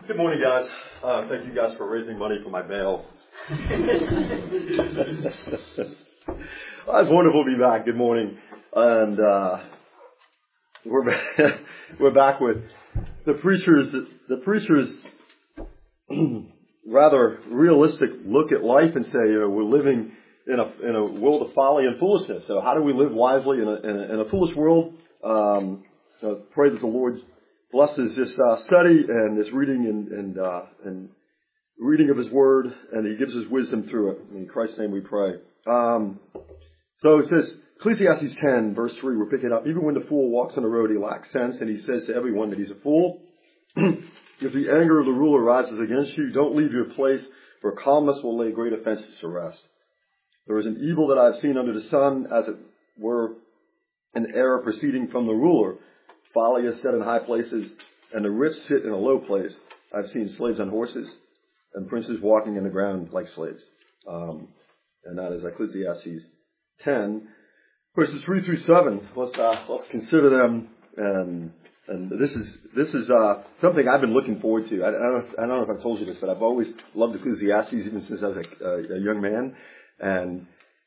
Good morning, guys. Thank you guys for raising money for my bail. It's wonderful to be back. Good morning. And we're back with the preacher's rather realistic look at life and say, we're living in a world of folly and foolishness. So how do we live wisely in a foolish world? Pray that the Lord blesses this study and this reading and reading of His Word, and He gives us wisdom through it. In Christ's name we pray. So it says, Ecclesiastes 10, verse 3, we're picking up. Even when the fool walks on the road, he lacks sense, and he says to everyone that he's a fool. If the anger of the ruler rises against you, don't leave your place, for calmness will lay great offenses to rest. There is an evil that I have seen under the sun, as it were an error proceeding from the ruler. Folly is set in high places, and the rich sit in a low place. I've seen slaves on horses, and princes walking in the ground like slaves. And that is Ecclesiastes 10, verses 3 through 7. Let's consider them. And this is something I've been looking forward to. I don't know if I've told you this, but I've always loved Ecclesiastes even since I was a young man. And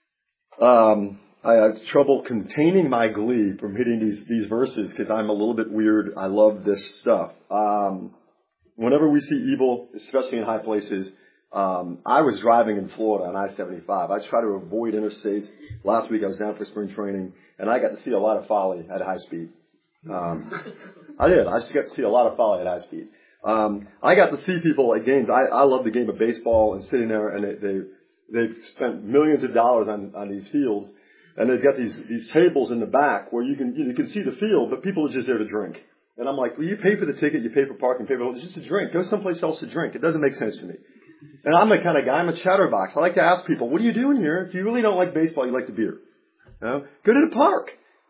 I have trouble containing my glee from hitting these verses because I'm a little bit weird. I love this stuff. Whenever we see evil, especially in high places, I was driving in Florida on I-75. I try to avoid interstates. Last week I was down for spring training, and I got to see a lot of folly at high speed. I did. I just got to see a lot of folly at high speed. I got to see people at games. I love the game of baseball and sitting there, and they've spent millions of dollars on these fields. And they've got these tables in the back where you can see the field, but people are just there to drink. And I'm like, well, you pay for the ticket, you pay for parking, pay for it's just a drink. Go someplace else to drink. It doesn't make sense to me. And I'm the kind of guy, I'm a chatterbox. I like to ask people, what are you doing here? If you really don't like baseball, you like the beer. Go to the park.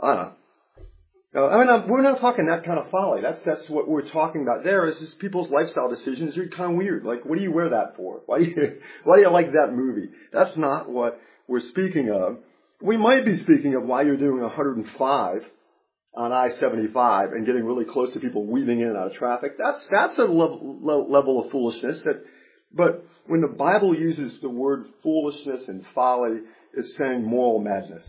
We're not talking that kind of folly. That's what we're talking about there is just people's lifestyle decisions. You're kind of weird. Like, what do you wear that for? Why do you like that movie? That's not what we're speaking of. We might be speaking of why you're doing 105 on I-75 and getting really close to people weaving in and out of traffic. That's a level of foolishness. But when the Bible uses the word foolishness and folly, it's saying moral madness.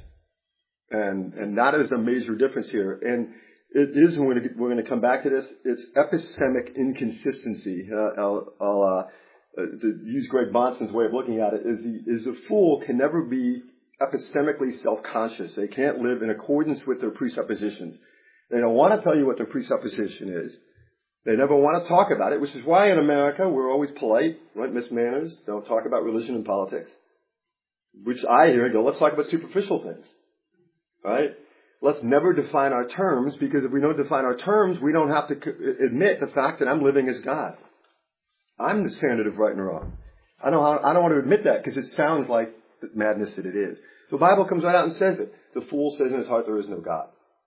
And that is a major difference here. And it is, and we're going to come back to this, it's epistemic inconsistency. To use Greg Bahnsen's way of looking at it, is a fool can never be epistemically self-conscious. They can't live in accordance with their presuppositions. They don't want to tell you what their presupposition is. They never want to talk about it, which is why in America we're always polite, right? Miss Manners, don't talk about religion and politics. Which I hear go, let's talk about superficial things, right? Let's never define our terms, because if we don't define our terms, we don't have to admit the fact that I'm living as God. I'm the standard of right and wrong. I don't want to admit that because it sounds like the madness that it is. The Bible comes right out and says it. The fool says in his heart there is no God.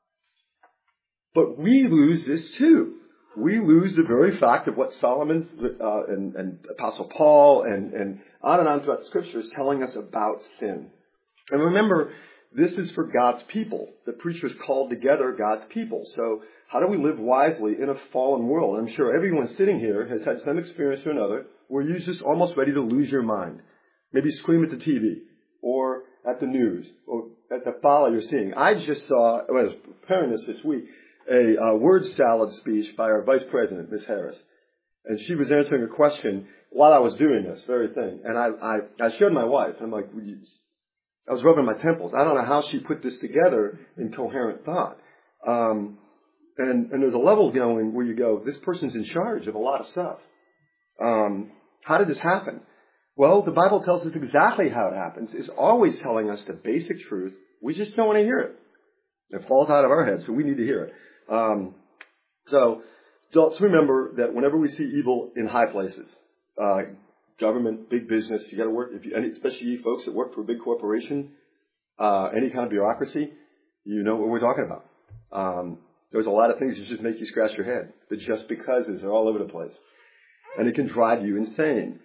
But we lose this too. We lose the very fact of what Solomon's and Apostle Paul and on throughout the Scripture is telling us about sin. And remember, this is for God's people. The preacher is called together God's people. So how do we live wisely in a fallen world? I'm sure everyone sitting here has had some experience or another where you're just almost ready to lose your mind. Maybe scream at the TV or at the news or at the folly you're seeing. I just saw, I was preparing this week, a word salad speech by our Vice President, Ms. Harris. And she was answering a question while I was doing this very thing. And I showed my wife. I'm like, I was rubbing my temples. I don't know how she put this together in coherent thought. And there's a level going where you go, this person's in charge of a lot of stuff. How did this happen? Well, the Bible tells us exactly how it happens. It's always telling us the basic truth. We just don't want to hear it. It falls out of our heads, so we need to hear it. So let's remember that whenever we see evil in high places, government, big business, you got to work, especially you folks that work for a big corporation, any kind of bureaucracy, you know what we're talking about. There's a lot of things that just make you scratch your head. The just becauses are all over the place. And it can drive you insane.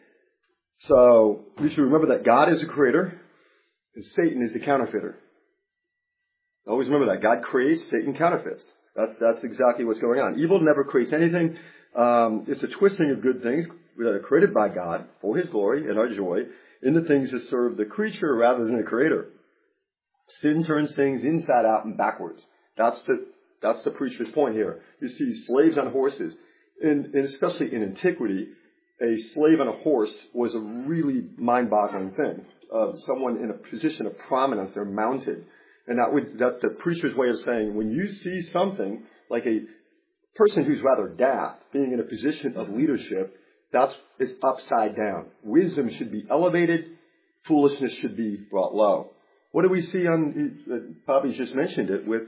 So we should remember that God is the creator and Satan is the counterfeiter. Always remember that. God creates, Satan counterfeits. That's exactly what's going on. Evil never creates anything. It's a twisting of good things that are created by God for His glory and our joy into things that serve the creature rather than the Creator. Sin turns things inside out and backwards. That's the preacher's point here. You see slaves on horses, and especially in antiquity, a slave on a horse was a really mind-boggling thing. Someone in a position of prominence, they're mounted. And that's the preacher's way of saying, when you see something like a person who's rather daft being in a position of leadership, it's upside down. Wisdom should be elevated. Foolishness should be brought low. What do we see on, Bobby's just mentioned it, with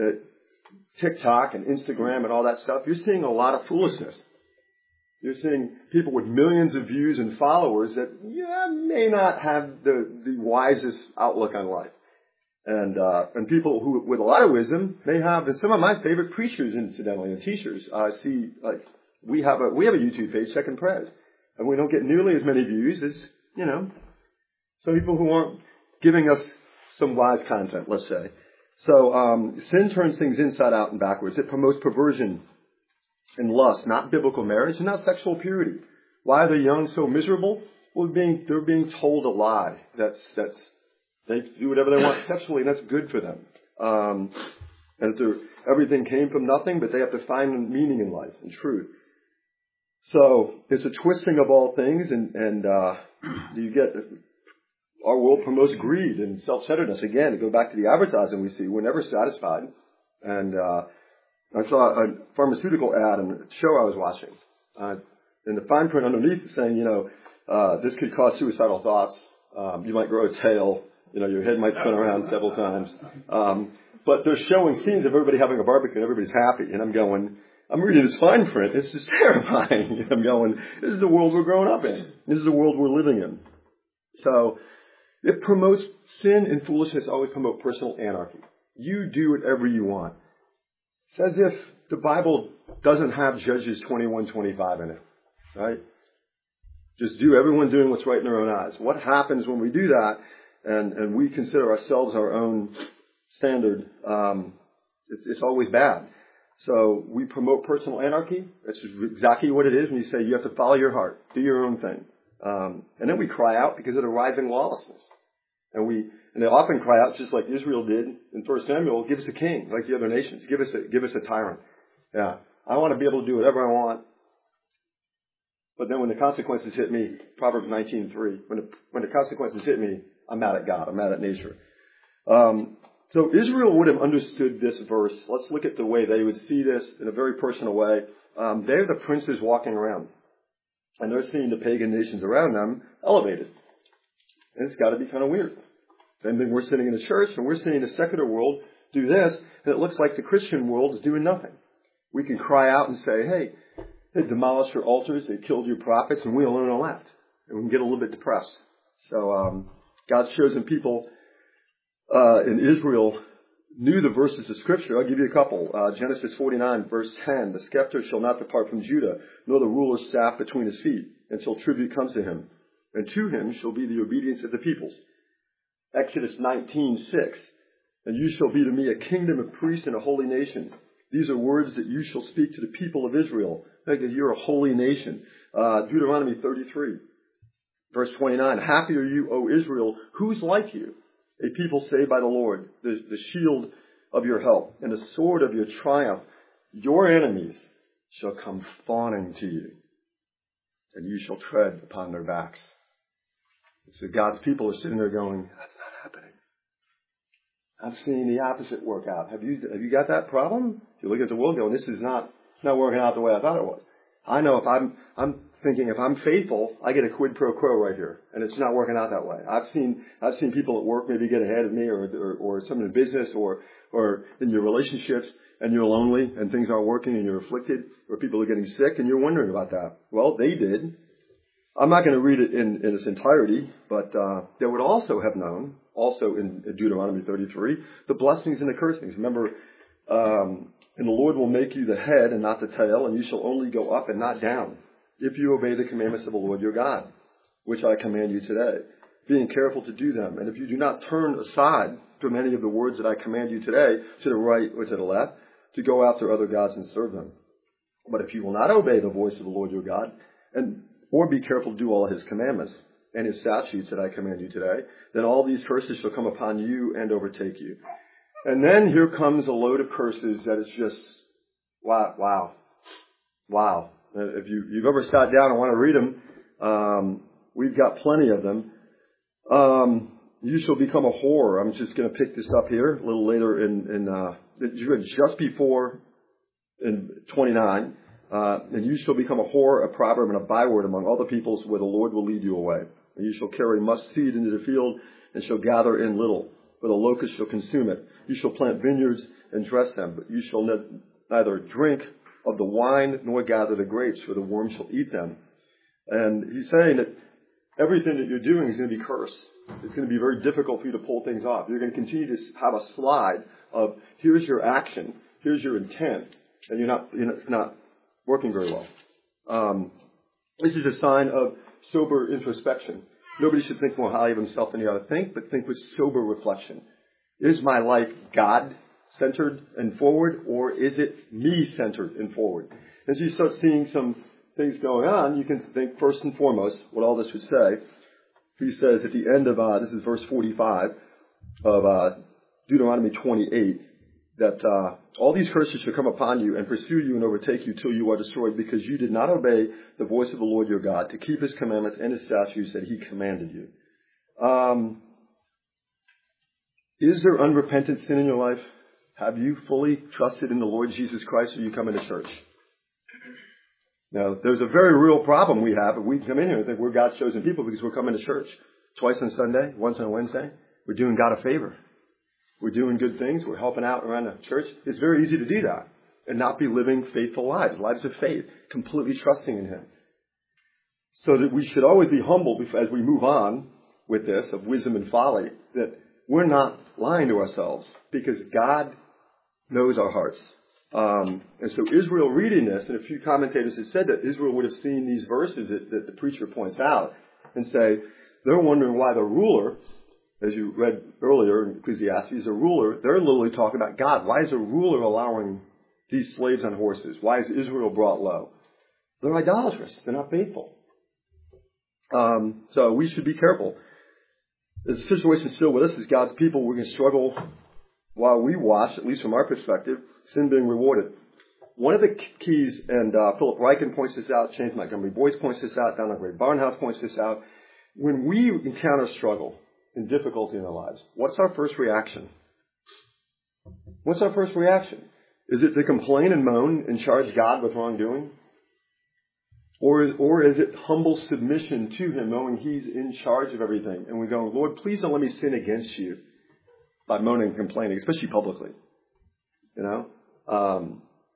TikTok and Instagram and all that stuff? You're seeing a lot of foolishness. You're seeing people with millions of views and followers that may not have the wisest outlook on life. And people who, with a lot of wisdom, may have, and some of my favorite preachers, incidentally, and teachers, we have a YouTube page, Second Prayers, and we don't get nearly as many views as, some people who aren't giving us some wise content, let's say. So, sin turns things inside out and backwards. It promotes perversion and lust, not biblical marriage, and not sexual purity. Why are the young so miserable? Well, they're being told a lie. They do whatever they want sexually, and that's good for them. And everything came from nothing, but they have to find meaning in life and truth. So it's a twisting of all things, and you get our world promotes greed and self-centeredness. Again, to go back to the advertising we see, we're never satisfied. And I saw a pharmaceutical ad in a show I was watching. And the fine print underneath is saying, this could cause suicidal thoughts. You might grow a tail. Your head might spin around several times. But they're showing scenes of everybody having a barbecue and everybody's happy. And I'm reading this fine print. It's just terrifying. I'm going, this is the world we're growing up in. This is the world we're living in. So it promotes sin and foolishness always promote personal anarchy. You do whatever you want. It's as if the Bible doesn't have Judges 21:25 in it, right? Just everyone doing what's right in their own eyes. What happens when we do that and we consider ourselves our own standard? It's always bad. So we promote personal anarchy. That's exactly what it is when you say you have to follow your heart, do your own thing. And then we cry out because of the rising lawlessness. And they often cry out just like Israel did in 1 Samuel, give us a king like the other nations. Give us a tyrant. Yeah. I want to be able to do whatever I want. But then when the consequences hit me, Proverbs 19:3, when the consequences hit me, I'm mad at God. I'm mad at nature. So Israel would have understood this verse. Let's look at the way they would see this in a very personal way. They're the princes walking around. And they're seeing the pagan nations around them elevated. And it's got to be kind of weird. Same thing, we're sitting in the church and we're seeing the secular world do this, and it looks like the Christian world is doing nothing. We can cry out and say, hey, they demolished your altars, they killed your prophets, and we alone are left. And we can get a little bit depressed. So God's chosen people in Israel knew the verses of Scripture. I'll give you a couple. Genesis 49, verse 10, the scepter shall not depart from Judah, nor the ruler's staff between his feet, until tribute comes to him. And to him shall be the obedience of the peoples. Exodus 19:6, and you shall be to me a kingdom of priests and a holy nation. These are words that you shall speak to the people of Israel. Like that you're a holy nation. Deuteronomy 33, verse 29, happy are you, O Israel, who's like you? A people saved by the Lord, the shield of your help, and the sword of your triumph. Your enemies shall come fawning to you, and you shall tread upon their backs. So God's people are sitting there going, that's not happening. I'm seeing the opposite work out. Have you got that problem? You look at the world going, this is not working out the way I thought it was. I know if I'm thinking if I'm faithful, I get a quid pro quo right here, and it's not working out that way. I've seen people at work maybe get ahead of me, or someone in business, or in your relationships, and you're lonely, and things aren't working, and you're afflicted, or people are getting sick, and you're wondering about that. Well, they did. I'm not going to read it in its entirety, but they would also have known, also in Deuteronomy 33, the blessings and the cursings. Remember, and the Lord will make you the head and not the tail, and you shall only go up and not down, if you obey the commandments of the Lord your God, which I command you today, being careful to do them. And if you do not turn aside from any of the words that I command you today, to the right or to the left, to go after other gods and serve them. But if you will not obey the voice of the Lord your God, or be careful to do all his commandments and his statutes that I command you today, then all these curses shall come upon you and overtake you. And then here comes a load of curses that is just, wow. If you've ever sat down and want to read them, we've got plenty of them. You shall become a whore. I'm just going to pick this up here a little later just before in 29. And you shall become a whore, a proverb, and a byword among all the peoples where the Lord will lead you away. And you shall carry much seed into the field and shall gather in little, for the locust shall consume it. You shall plant vineyards and dress them, but you shall neither drink of the wine nor gather the grapes, for the worm shall eat them. And he's saying that everything that you're doing is going to be cursed. It's going to be very difficult for you to pull things off. You're going to continue to have a slide of here's your action, here's your intent, and it's not working very well. This is a sign of sober introspection. Nobody should think more highly of himself than he ought to think, but think with sober reflection. Is my life God-centered and forward, or is it me-centered and forward? As you start seeing some things going on, you can think first and foremost what all this would say. He says at the end of, this is verse 45 of Deuteronomy 28, that all these curses shall come upon you and pursue you and overtake you till you are destroyed, because you did not obey the voice of the Lord your God to keep his commandments and his statutes that he commanded you. Is there unrepentant sin in your life? Have you fully trusted in the Lord Jesus Christ or you come into church? Now, there's a very real problem we have if we come in here and think we're God's chosen people because we're coming to church twice on Sunday, once on Wednesday. We're doing God a favor. We're doing good things. We're helping out around the church. It's very easy to do that and not be living faithful lives of faith, completely trusting in him. So that we should always be humble as we move on with this of wisdom and folly, that we're not lying to ourselves because God knows our hearts. And so Israel reading this, and a few commentators have said that Israel would have seen these verses that the preacher points out and say, they're wondering why the ruler, as you read earlier in Ecclesiastes, a ruler, they're literally talking about God. Why is a ruler allowing these slaves on horses? Why is Israel brought low? They're idolatrous. They're not faithful. So we should be careful. The situation still with us as God's people, we're going to struggle while we watch, at least from our perspective, sin being rewarded. One of the keys, and Philip Ryken points this out, James Montgomery Boyce points this out, Donald Gray Barnhouse points this out. When we encounter struggle and difficulty in our lives, what's our first reaction? What's our first reaction? Is it to complain and moan and charge God with wrongdoing? Or is it humble submission to him, knowing he's in charge of everything? And we go, Lord, please don't let me sin against you by moaning and complaining, especially publicly. You know?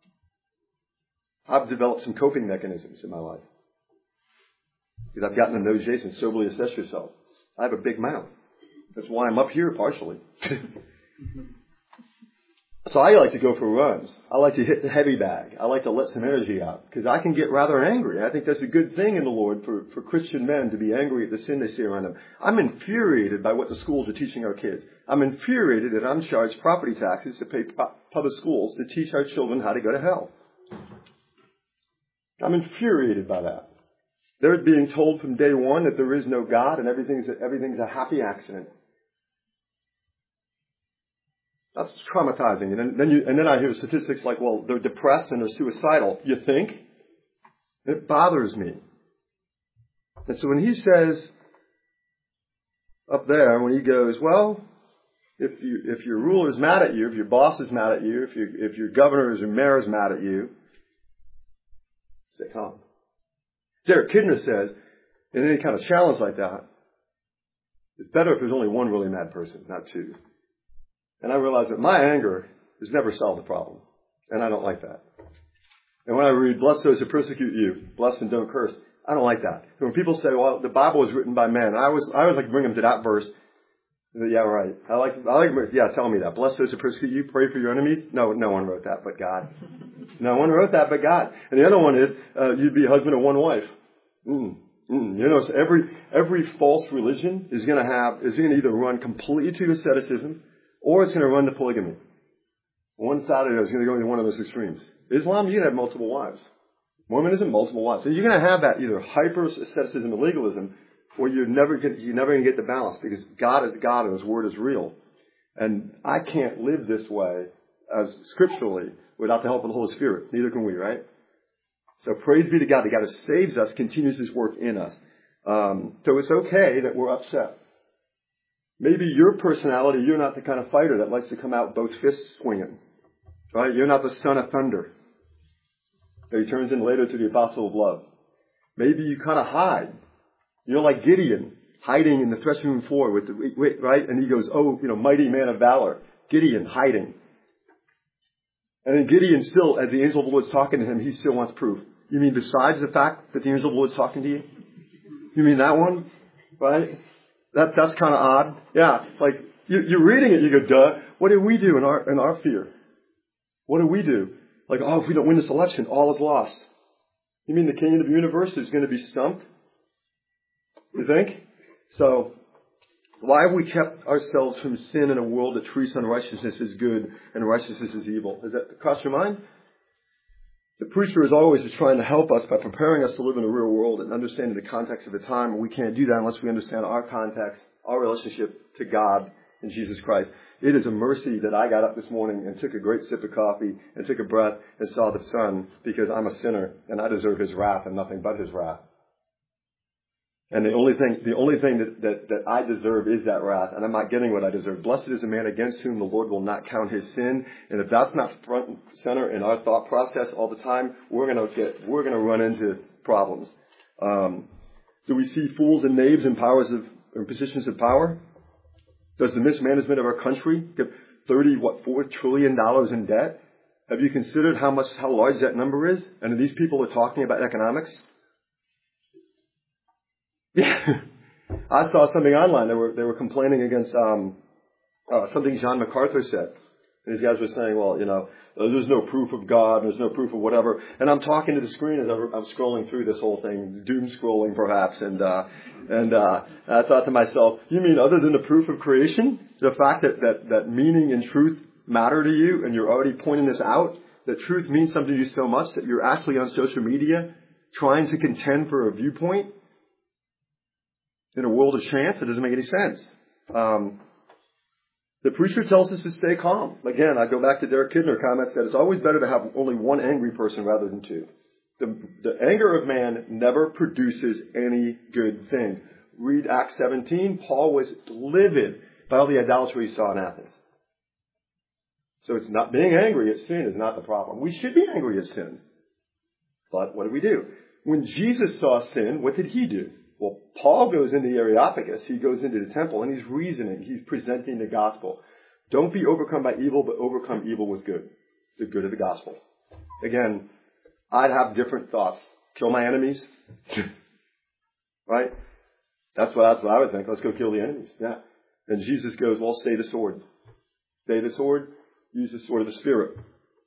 I've developed some coping mechanisms in my life. Because I've gotten to know Jason, soberly assess yourself. I have a big mouth. That's why I'm up here partially. So I like to go for runs. I like to hit the heavy bag. I like to let some energy out because I can get rather angry. I think that's a good thing in the Lord for Christian men to be angry at the sin they see around them. I'm infuriated by what the schools are teaching our kids. I'm infuriated that I'm charged property taxes to pay public schools to teach our children how to go to hell. I'm infuriated by that. They're being told from day one that there is no God and everything's a happy accident. That's traumatizing. And then I hear statistics like, well, they're depressed and they're suicidal. You think? It bothers me. And so when he says up there, when he goes, well, if your ruler is mad at you, if your boss is mad at you, if your governor or mayor is mad at you, stay calm. Derek Kidner says, in any kind of challenge like that, it's better if there's only one really mad person, not two. And I realize that my anger has never solved the problem. And I don't like that. And when I read, bless those who persecute you, bless and don't curse, I don't like that. And when people say, well, the Bible was written by men, I always like to bring them to that verse. Yeah, right. I like, yeah, tell me that. Bless those who persecute you, pray for your enemies. No one wrote that but God. No one wrote that but God. And the other one is, you'd be a husband of one wife. You know, so every false religion is going to either run completely to asceticism, or it's going to run to polygamy. One side is going to go into one of those extremes. Islam, you can have multiple wives. Mormonism, multiple wives. So you're going to have that either hyper asceticism and legalism, or you're never going to get the balance, because God is God and His Word is real. And I can't live this way as scripturally without the help of the Holy Spirit. Neither can we, right? So praise be to God. The God who saves us continues His work in us. So it's okay that we're upset. Maybe your personality, you're not the kind of fighter that likes to come out both fists swinging. Right? You're not the son of thunder. So he turns in later to the apostle of love. Maybe you kind of hide. You're like Gideon, hiding in the threshing room floor with the, right? And he goes, oh, mighty man of valor. Gideon, hiding. And then Gideon still, as the angel of the Lord's talking to him, he still wants proof. You mean besides the fact that the angel of the Lord's talking to you? You mean that one? Right? That's kind of odd. Yeah, like you're reading it, you go, duh. What do we do in our fear? What do we do? Like, oh, if we don't win this election, all is lost. You mean the king of the universe is going to be stumped? You think? So, why have we kept ourselves from sin in a world that treats unrighteousness as good and righteousness as evil? Does that cross your mind? The preacher is always trying to help us by preparing us to live in the real world and understanding the context of the time. And we can't do that unless we understand our context, our relationship to God and Jesus Christ. It is a mercy that I got up this morning and took a great sip of coffee and took a breath and saw the sun, because I'm a sinner and I deserve His wrath and nothing but His wrath. And the only thing that I deserve is that wrath, and I'm not getting what I deserve. Blessed is the man against whom the Lord will not count his sin. And if that's not front and center in our thought process all the time, we're going to run into problems. Do we see fools and knaves in positions of power? Does the mismanagement of our country get $4 trillion in debt? Have you considered how large that number is? And these people are talking about economics? Yeah, I saw something online. They were complaining against something John MacArthur said. And these guys were saying, well, there's no proof of God, there's no proof of whatever. And I'm talking to the screen as I'm scrolling through this whole thing, doom scrolling perhaps. And I thought to myself, you mean other than the proof of creation, the fact that meaning and truth matter to you, and you're already pointing this out, that truth means something to you so much that you're actually on social media trying to contend for a viewpoint? In a world of chance, it doesn't make any sense. The preacher tells us to stay calm. Again, I go back to Derek Kidner comments that it's always better to have only one angry person rather than two. The anger of man never produces any good thing. Read Acts 17. Paul was livid by all the idolatry he saw in Athens. So it's not being angry at sin is not the problem. We should be angry at sin. But what do? When Jesus saw sin, what did he do? Well, Paul goes into the Areopagus. He goes into the temple and he's reasoning. He's presenting the gospel. Don't be overcome by evil, but overcome evil with good. The good of the gospel. Again, I'd have different thoughts. Kill my enemies. Right? That's what I would think. Let's go kill the enemies. Yeah. And Jesus goes, well, stay the sword. Stay the sword. Use the sword of the Spirit.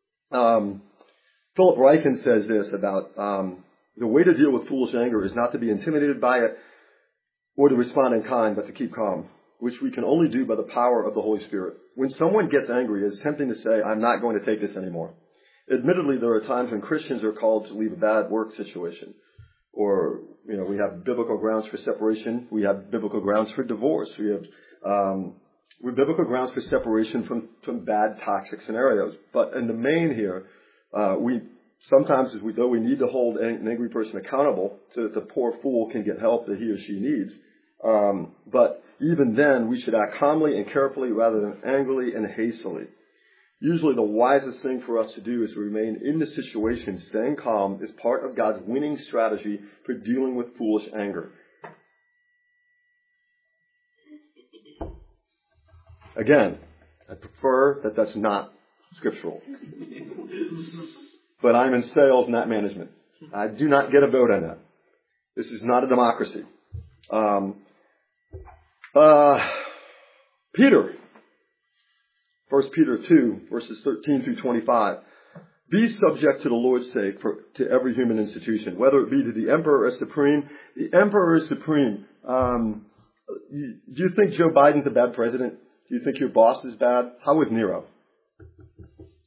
Philip Ryken says this about the way to deal with foolish anger is not to be intimidated by it or to respond in kind, but to keep calm, which we can only do by the power of the Holy Spirit. When someone gets angry, it's tempting to say, I'm not going to take this anymore. Admittedly, there are times when Christians are called to leave a bad work situation. Or, we have biblical grounds for separation. We have biblical grounds for divorce. We have biblical grounds for separation from bad, toxic scenarios. But in the main here, sometimes though we need to hold an angry person accountable so that the poor fool can get help that he or she needs. But even then, we should act calmly and carefully rather than angrily and hastily. Usually the wisest thing for us to do is to remain in the situation. Staying calm is part of God's winning strategy for dealing with foolish anger. Again, I prefer that that's not scriptural. But I'm in sales, not management. I do not get a vote on that. This is not a democracy. Peter, 1 Peter 2, verses 13 through 25. Be subject to the Lord's sake to every human institution, whether it be to the emperor as supreme. The emperor is supreme. Do you think Joe Biden's a bad president? Do you think your boss is bad? How was Nero?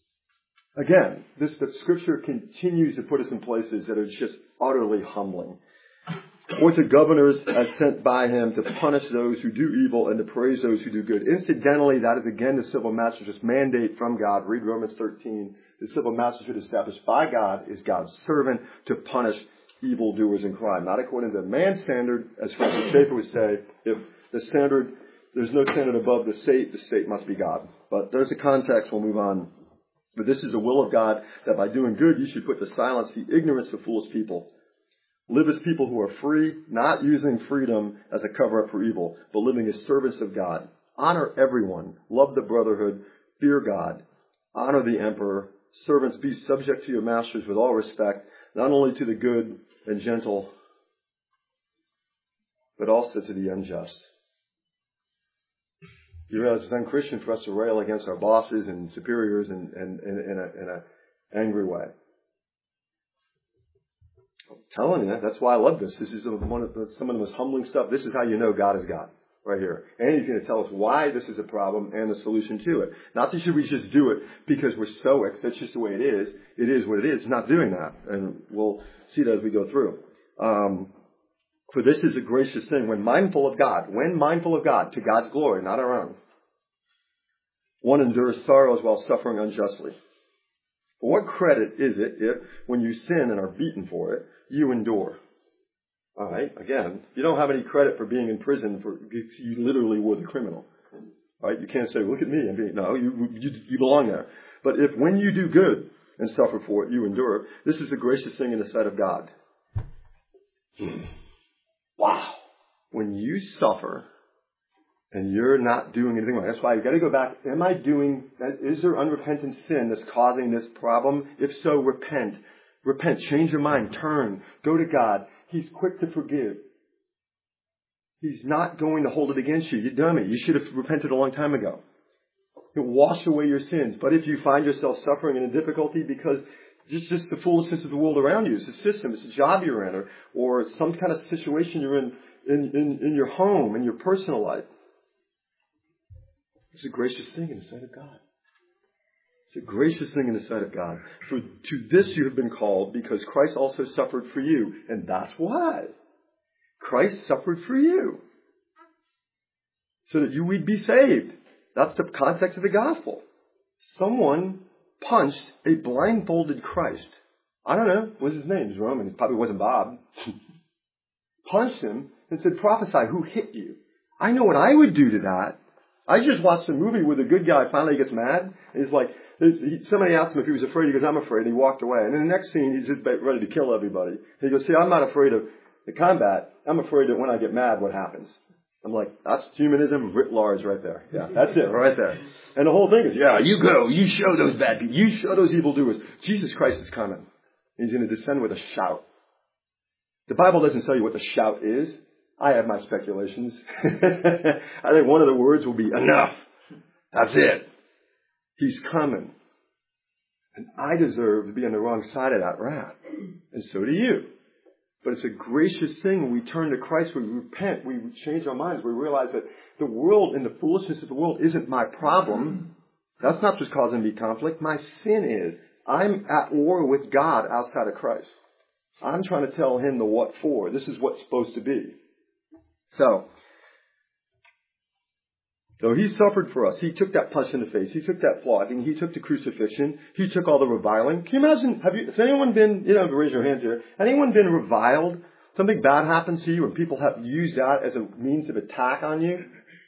Again, the Scripture continues to put us in places that are just utterly humbling. Or to governors as sent by him to punish those who do evil and to praise those who do good. Incidentally, that is again the civil magistrate's mandate from God. Read Romans 13. The civil magistrate established by God is God's servant to punish evildoers in crime. Not according to man's standard, as Francis Schaeffer would say. If there's no standard above the state must be God. But there's a context, we'll move on. But this is the will of God, that by doing good you should put to silence the ignorance of foolish people. Live as people who are free, not using freedom as a cover-up for evil, but living as servants of God. Honor everyone. Love the brotherhood. Fear God. Honor the emperor. Servants, be subject to your masters with all respect, not only to the good and gentle, but also to the unjust. You realize it's unchristian for us to rail against our bosses and superiors in an angry way. I'm telling you, that's why I love this. This is some of the most humbling stuff. This is how you know God is God, right here. And he's going to tell us why this is a problem and the solution to it. Not that should we just do it because we're stoics. That's just the way it is. It is what it is. Not doing that. And we'll see that as we go through. For this is a gracious thing when mindful of God, to God's glory, not our own. One endures sorrows while suffering unjustly. But what credit is it if, when you sin and are beaten for it, you endure? All right, again, you don't have any credit for being in prison because you literally were the criminal. All right, you can't say, look at me. No, you belong there. But if when you do good and suffer for it, you endure, this is a gracious thing in the sight of God. Wow. When you suffer and you're not doing anything wrong, that's why you've got to go back. Is there unrepentant sin that's causing this problem? If so, repent. Repent. Change your mind. Turn. Go to God. He's quick to forgive. He's not going to hold it against you. You dummy. You should have repented a long time ago. He'll wash away your sins. But if you find yourself suffering in a difficulty because it's just the foolishness of the world around you, it's a system, it's a job you're in, or some kind of situation you're in your home, in your personal life, it's a gracious thing in the sight of God. It's a gracious thing in the sight of God. For to this you have been called, because Christ also suffered for you. And that's why. Christ suffered for you. So that you would be saved. That's the context of the gospel. Someone punched a blindfolded Christ. I don't know. What's his name? He's Roman. It probably wasn't Bob. Punched him and said, prophesy, who hit you? I know what I would do to that. I just watched a movie where the good guy finally gets mad. And he's like, somebody asked him if he was afraid. He goes, I'm afraid. And he walked away. And in the next scene, he's just ready to kill everybody. And he goes, see, I'm not afraid of the combat. I'm afraid that when I get mad, what happens? I'm like, that's humanism writ large right there. Yeah, that's it right there. And the whole thing is, yeah, you go. You show those bad people. You show those evildoers. Jesus Christ is coming. He's going to descend with a shout. The Bible doesn't tell you what the shout is. I have my speculations. I think one of the words will be enough. That's it. He's coming. And I deserve to be on the wrong side of that wrath. And so do you. But it's a gracious thing when we turn to Christ, we repent, we change our minds, we realize that the world and the foolishness of the world isn't my problem. That's not just causing me conflict. My sin is. I'm at war with God outside of Christ. I'm trying to tell him the what for. This is what's supposed to be. So he suffered for us. He took that punch in the face. He took that flogging. He took the crucifixion. He took all the reviling. Can you imagine? Has anyone been, raise your hands here. Anyone been reviled? Something bad happens to you and people have used that as a means of attack on you?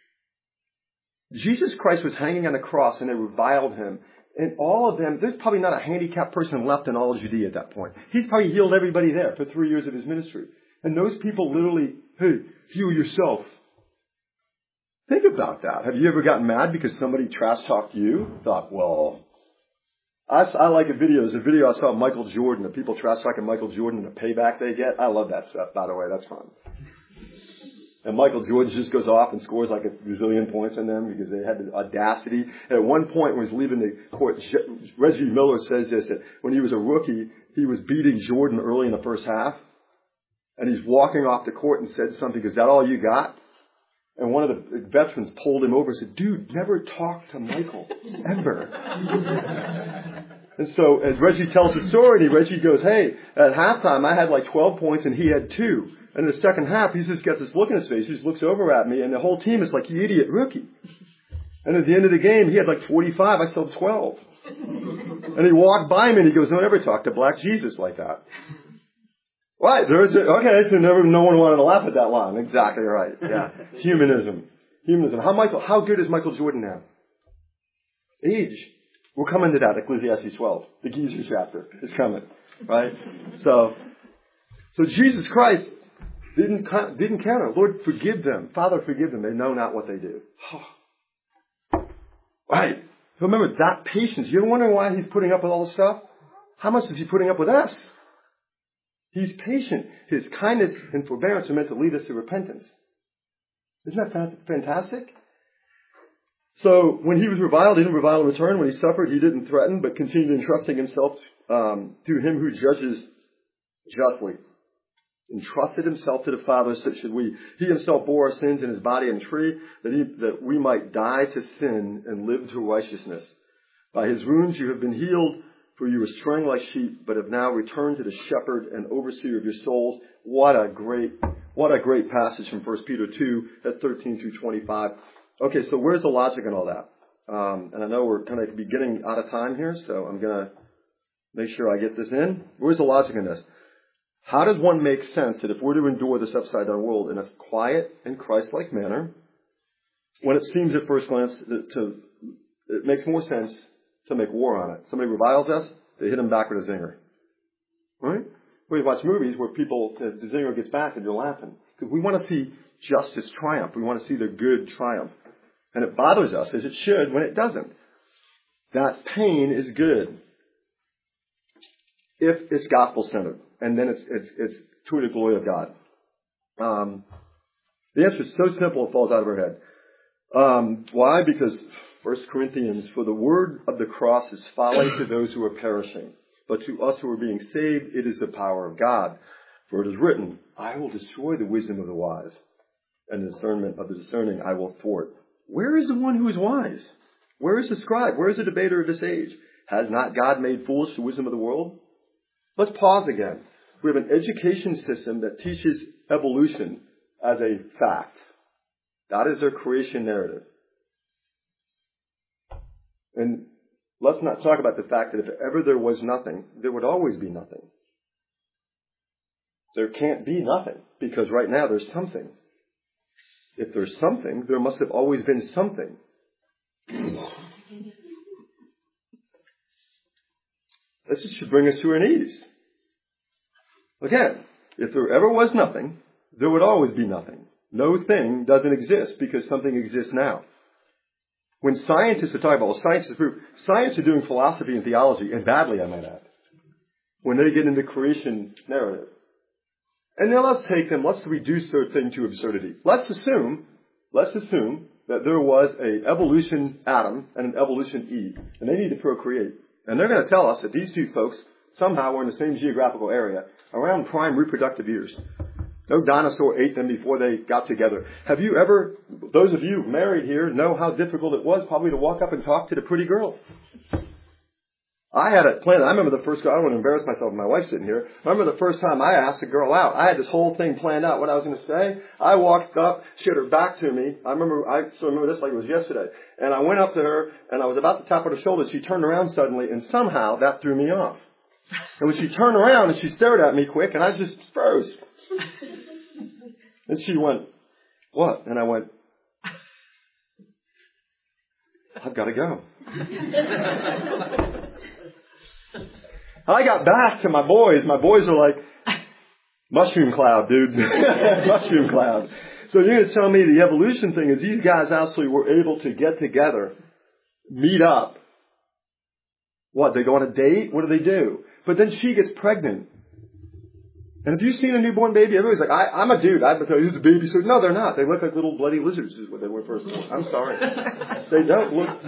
Jesus Christ was hanging on the cross and they reviled him. And all of them, there's probably not a handicapped person left in all of Judea at that point. He's probably healed everybody there for 3 years of his ministry. And those people literally, hey, heal yourself. Think about that. Have you ever gotten mad because somebody trash talked you? Thought, well, I like a video. There's a video I saw of Michael Jordan, of people trash talking Michael Jordan and the payback they get. I love that stuff, by the way. That's fun. And Michael Jordan just goes off and scores like a gazillion points on them because they had the audacity. And at one point when he was leaving the court, Reggie Miller says this, that when he was a rookie, he was beating Jordan early in the first half. And he's walking off the court and said something, is that all you got? And one of the veterans pulled him over and said, dude, never talk to Michael, ever. And so as Reggie tells the story, Reggie goes, hey, at halftime I had like 12 points and he had 2. And in the second half, he just gets this look in his face. He just looks over at me and the whole team is like, you idiot rookie. And at the end of the game, he had like 45. I still had 12. And he walked by me and he goes, don't ever talk to Black Jesus like that. Right. Okay, so no one wanted to laugh at that line. Exactly right. Yeah. Humanism. How good is Michael Jordan now? Age. We'll come into that, Ecclesiastes 12. The Geezer chapter is coming. Right? So Jesus Christ didn't counter. Lord, forgive them. Father, forgive them. They know not what they do. Right. Remember that patience. You ever wonder why he's putting up with all this stuff? How much is he putting up with us? He's patient. His kindness and forbearance are meant to lead us to repentance. Isn't that fantastic? So when he was reviled, he didn't revile in return. When he suffered, he didn't threaten, but continued entrusting himself to him who judges justly. Entrusted himself to the Father, so should we. He himself bore our sins in his body on a tree, that we might die to sin and live to righteousness. By his wounds you have been healed, for you were straying like sheep, but have now returned to the shepherd and overseer of your souls. What a great passage from 1 Peter 2 at 13 through 25. Okay, so where's the logic in all that? And I know we're kind of getting out of time here, so I'm going to make sure I get this in. Where's the logic in this? How does one make sense that if we're to endure this upside-down world in a quiet and Christ-like manner, when it seems at first glance it makes more sense to make war on it? Somebody reviles us, they hit them back with a zinger. Right? We watch movies where the zinger gets back and you're laughing. Because we want to see justice triumph. We want to see the good triumph. And it bothers us, as it should, when it doesn't. That pain is good if it's gospel-centered. And then it's to the glory of God. The answer is so simple it falls out of our head. Why? Because 1 Corinthians, for the word of the cross is folly to those who are perishing, but to us who are being saved, it is the power of God. For it is written, I will destroy the wisdom of the wise, and the discernment of the discerning I will thwart. Where is the one who is wise? Where is the scribe? Where is the debater of this age? Has not God made foolish the wisdom of the world? Let's pause again. We have an education system that teaches evolution as a fact. That is their creation narrative. And let's not talk about the fact that if ever there was nothing, there would always be nothing. There can't be nothing, because right now there's something. If there's something, there must have always been something. This should bring us to our knees. Again, if there ever was nothing, there would always be nothing. No thing doesn't exist because something exists now. When scientists are talking about, science are doing philosophy and theology, and badly I might add, when they get into creation narrative. And now let's reduce their thing to absurdity. Let's assume that there was an evolution Adam and an evolution Eve, and they need to procreate. And they're going to tell us that these two folks somehow were in the same geographical area around prime reproductive years. No dinosaur ate them before they got together. Have you ever, those of you married here know how difficult it was probably to walk up and talk to the pretty girl? I had it planned. I remember the first girl, I don't want to embarrass myself with my wife sitting here. I remember the first time I asked a girl out. I had this whole thing planned out, what I was going to say. I walked up, she had her back to me. I still remember this like it was yesterday. And I went up to her, and I was about to tap her on the shoulder. She turned around suddenly, and somehow that threw me off. And when she turned around and she stared at me quick, and I just froze. And she went, what? And I went, I've got to go. I got back to my boys. My boys are like, mushroom cloud, dude. Mushroom cloud. So you're going to tell me the evolution thing is these guys actually were able to get together, meet up. What, they go on a date? What do? But then she gets pregnant. And have you seen a newborn baby? Everybody's like, I'm a dude. I tell you, who's a baby? So no, they're not. They look like little bloody lizards is what they were first born. I'm sorry. They don't look.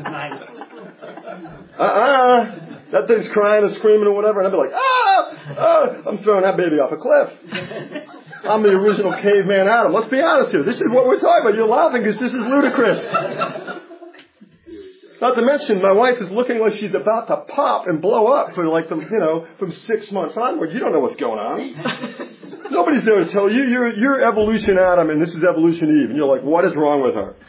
That thing's crying and screaming or whatever. And I'd be like, I'm throwing that baby off a cliff. I'm the original caveman Adam. Let's be honest here. This is what we're talking about. You're laughing because this is ludicrous. Not to mention, my wife is looking like she's about to pop and blow up for from 6 months onward. You don't know what's going on. Nobody's there to tell you. You're evolution Adam and this is evolution Eve. And you're like, what is wrong with her?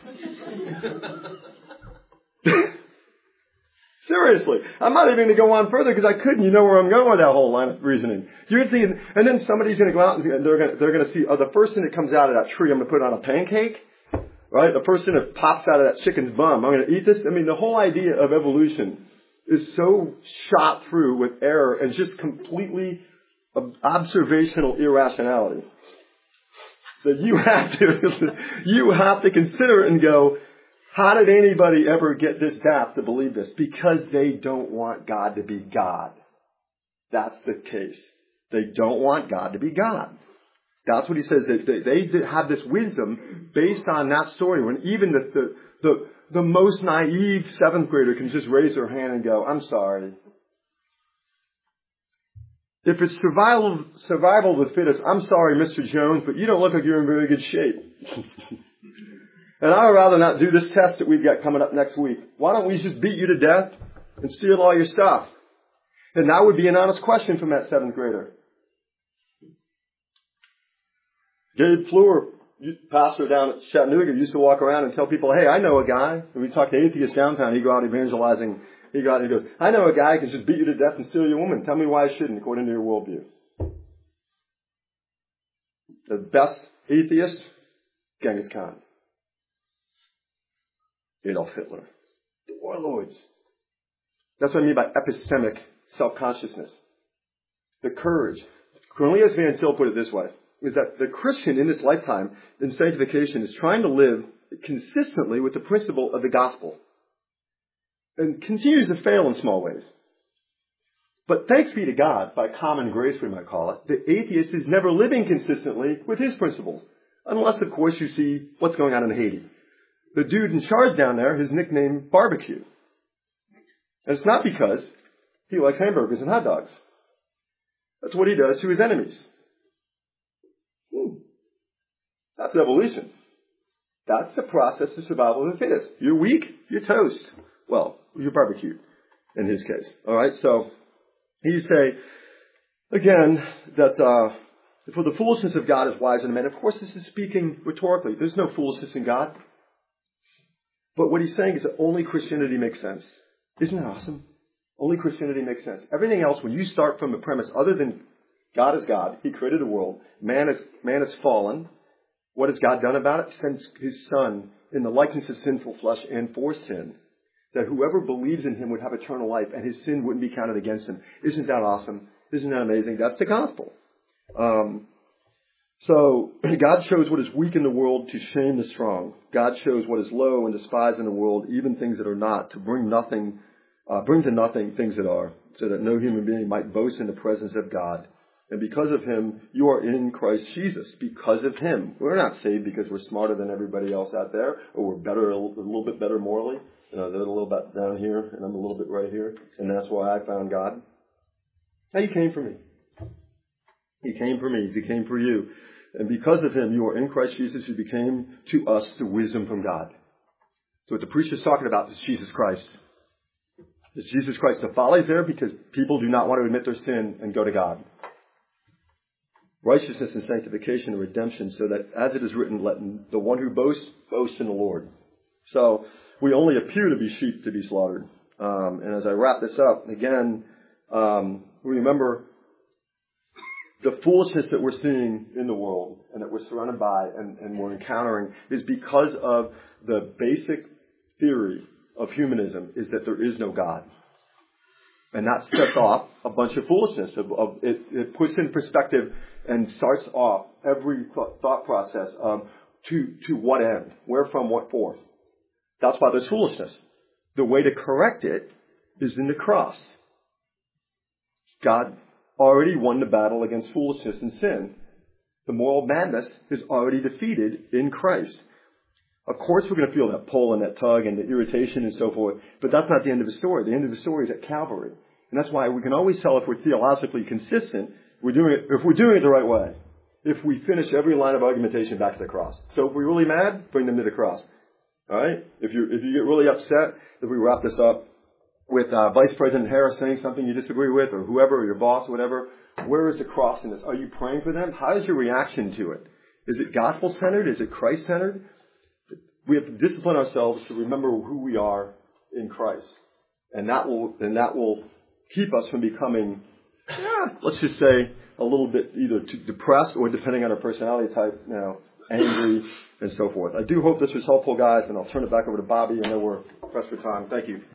Seriously. I'm not even going to go on further because I couldn't. You know where I'm going with that whole line of reasoning. You're thinking, and then somebody's going to go out and they're going to see, the first thing that comes out of that tree, I'm going to put it on a pancake. Right? The first thing that pops out of that chicken's bum, I'm going to eat this. I mean, the whole idea of evolution is so shot through with error and just completely observational irrationality that you have to consider it and go, how did anybody ever get this daft to believe this? Because they don't want God to be God. That's the case. They don't want God to be God. That's what he says. They have this wisdom based on that story. When even the most naive 7th grader can just raise their hand and go, "I'm sorry." If it's survival of the fittest, I'm sorry, Mr. Jones, but you don't look like you're in very good shape. And I would rather not do this test that we've got coming up next week. Why don't we just beat you to death and steal all your stuff? And that would be an honest question from that 7th grader. Gabe Fleur, pastor down at Chattanooga, used to walk around and tell people, "Hey, I know a guy." When we talk to atheists downtown, he'd go out evangelizing. He goes, "I know a guy who can just beat you to death and steal your woman. Tell me why I shouldn't, according to your worldview." The best atheist, Genghis Khan. Adolf Hitler. The warlords. That's what I mean by epistemic self-consciousness. The courage. Cornelius Van Til put it this way, is that the Christian in this lifetime in sanctification is trying to live consistently with the principle of the gospel and continues to fail in small ways. But thanks be to God, by common grace we might call it, the atheist is never living consistently with his principles, unless of course you see what's going on in Haiti. The dude in charge down there, his nickname Barbecue. And it's not because he likes hamburgers and hot dogs. That's what he does to his enemies. That's evolution. That's the process of survival of the fittest. You're weak, you're toast. Well, you're barbecued in his case. All right, so he say, again, that for the foolishness of God is wiser than men. Of course, this is speaking rhetorically. There's no foolishness in God. But what he's saying is that only Christianity makes sense. Isn't that awesome? Only Christianity makes sense. Everything else, when you start from the premise other than God is God, he created a world, man is fallen. What has God done about it? Sent his Son in the likeness of sinful flesh and for sin, that whoever believes in him would have eternal life and his sin wouldn't be counted against him. Isn't that awesome? Isn't that amazing? That's the gospel. So God shows what is weak in the world to shame the strong. God shows what is low and despised in the world, even things that are not, to bring to nothing things that are, so that no human being might boast in the presence of God. And because of him, you are in Christ Jesus. Because of him. We're not saved because we're smarter than everybody else out there, or we're better, a little bit better morally. They're a little bit down here, and I'm a little bit right here. And that's why I found God. Now, he came for me. He came for me. He came for you. And because of him, you are in Christ Jesus, who became to us the wisdom from God. So what the preacher's talking about is Jesus Christ. Is Jesus Christ. The folly's there because people do not want to admit their sin and go to God. Righteousness and sanctification and redemption, so that as it is written, let the one who boasts, boast in the Lord. So we only appear to be sheep to be slaughtered. And as I wrap this up, again, remember the foolishness that we're seeing in the world and that we're surrounded by and we're encountering is because of the basic theory of humanism is that there is no God. And that sets off a bunch of foolishness. It puts in perspective and starts off every thought process to what end, where, from, what for. That's why there's foolishness. The way to correct it is in the cross. God already won the battle against foolishness and sin. The moral madness is already defeated in Christ. Of course we're going to feel that pull and that tug and the irritation and so forth, but that's not the end of the story. The end of the story is at Calvary. And that's why we can always tell if we're theologically consistent, if we're doing it the right way. If we finish every line of argumentation back to the cross. So if we're really mad, bring them to the cross. All right? If you get really upset, if we wrap this up with Vice President Harris saying something you disagree with, or whoever, or your boss, or whatever, where is the cross in this? Are you praying for them? How is your reaction to it? Is it gospel-centered? Is it Christ-centered? We have to discipline ourselves to remember who we are in Christ. And that will keep us from becoming, let's just say, a little bit either too depressed or, depending on our personality type, angry and so forth. I do hope this was helpful, guys, and I'll turn it back over to Bobby. I know we're pressed for time. Thank you.